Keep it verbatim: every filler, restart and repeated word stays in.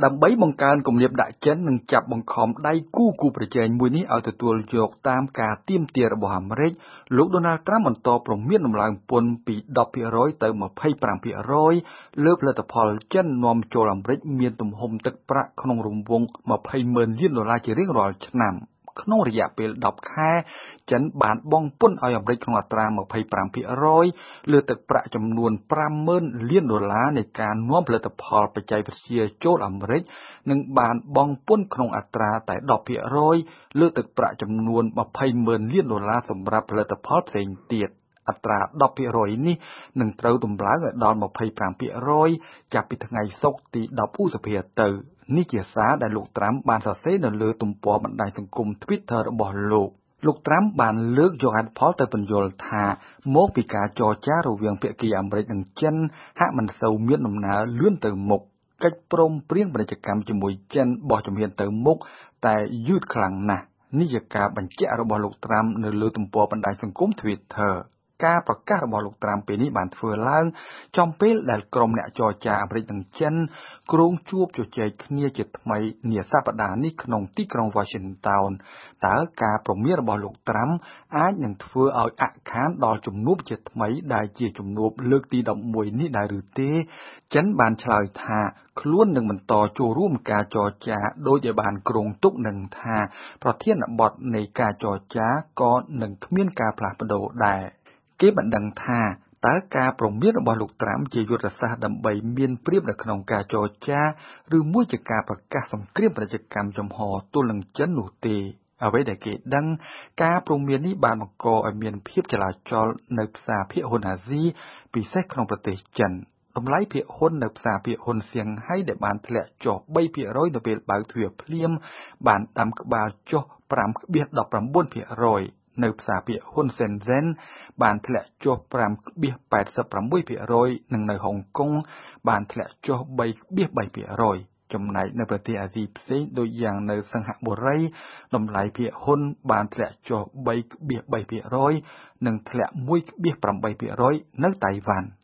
ដើម្បីបង្កើនគំនាបដាក់ចិននិងចាប់បង្ខំដៃគូគូប្រជែងមួយនេះឲ្យទទួលយកតាមការទាមទាររបស់អាមេរិកលោក Donald Trump បន្តប្រមានដំឡើងពន្ធពី ដប់ភាគរយ ទៅ ម្ភៃប្រាំភាគរយ លើផលិតផលចិននាំចូលអាមេរិកមានទំហំទឹកប្រាក់ក្នុងរង្វង់ ម្ភៃម៉ឺនលានដុល្លារជារៀងរាល់ឆ្នាំក្នុងរយៈពេល ដប់ខែចិនបានបង់ពន្ធឲ្យអាមេរិកក្នុងអត្រា ម្ភៃប្រាំភាគរយ លើទឹកប្រាក់ចំនួន ប្រាំម៉ឺនលានដុល្លារនៃការនាំផលិតផលបច្ចេកវិទ្យាចូលអាមេរិកនិងបានបង់ពន្ធក្នុងអត្រាតែ ដប់ភាគរយ លើទឹកប្រាក់ចំនួន ម្ភៃម៉ឺនលានដុល្លារសម្រាប់ផលិតផលផ្សេងទៀតអត្រា ដប់ភាគរយ នេះនឹងត្រូវដំឡើងឲ្យដល់ ម្ភៃប្រាំភាគរយ ចាប់ពីថ្ងៃសុក្រទី ដប់ ឧសភាទៅនេះជាសារដែលលោកត្រាំបានសរសេរនៅលើទំព័របណ្ដាញសង្គម Twitter របស់លោកលោកត្រាំបានលើកយកហេតុផលទៅពន្យល់ថាមកពីការចរចារវាងភាគីអាមេរិកនិងចិនហាក់មិនសូវមានដំណើរលឿនទៅមុខកិច្ចព្រមព្រៀងពាណិជ្ជកម្មជាមួយចិនបោះជំហានទៅមុខតែយឺតខ្លាំងណាស់នេះជាការបញ្ជាក់របស់លោកត្រាំនៅលើទំព័របណ្ដាញសង្គម Twitterការប្រកាសរបស់លោកត្រាំពេលនេះបានធ្វើឡើងចំពេលដែលក្រុមអ្នកចរចាអាមេរិកនិងចិនគ្រោងជួបជជែកគ្នាជាថ្មីនាសប្តាហ៍នេះក្នុងទីក្រុង Washington តើការព្រមានរបស់លោកត្រាំអាចនឹងធ្វើឲ្យអាក់ខានដល់ជំនួបជាថ្មីដែលជាជំនួបលើកទី ដប់មួយ នេះដែរឬទេចិនបានឆ្លើយថាខ្លួននឹងបន្តចូលរួមការចរចាដោយដែលបានគ្រោងទុកនឹងថាប្រធានបទនៃការចរចាក៏នឹងគ្មានការផ្លាស់ប្ដូរដែរគេបានដឹងថាតើការព្រមានរបស់លោកត្រាំជាយុទ្ធសាស្ត្រដើម្បីមានព្រៀបនៅក្នុងការចរចាឬមួយជាការប្រកាសសង្គ្រាមពាណិជ្ជកម្មចំហទល់នឹងចិននោះទេអ្វីដែលគេដឹងការព្រមាននេះបានបង្កឲ្យមានភាពចលាចលនៅផ្សារភាគហ៊ុនអាស៊ីពិសេសក្នុងប្រទេសចិនតម្លៃភាគហ៊ុននៅផ្សារភាគហ៊ុនសៀងហៃដែលបានធ្លាក់ចុះ បីភាគរយ នៅពេលបើកទ្វារភ្លាមបានដាំក្បាលចុះ ប្រាំដប់ប្រាំបួនភាគរយ នៅផ្សារភាគហ៊ុនសេនហ្សិនបានធ្លាក់ចុះ ប្រាំដប់ប៉ែតសិបប្រាំមួយភាគរយ និងនៅហុងកុងបានធ្លាក់ចុះ បីដប់បីភាគរយ ចំណែកនៅប្រទេសអាស៊ីផ្សេងដូចយ៉ាងនៅសិង្ហបុរីតម្លៃភាគហ៊ុនបានធ្លាក់ចុះ បីដប់បីភាគរយ និងធ្លាក់ មួយដប់ប្រាំបីភាគរយ នៅតៃវ៉ាន់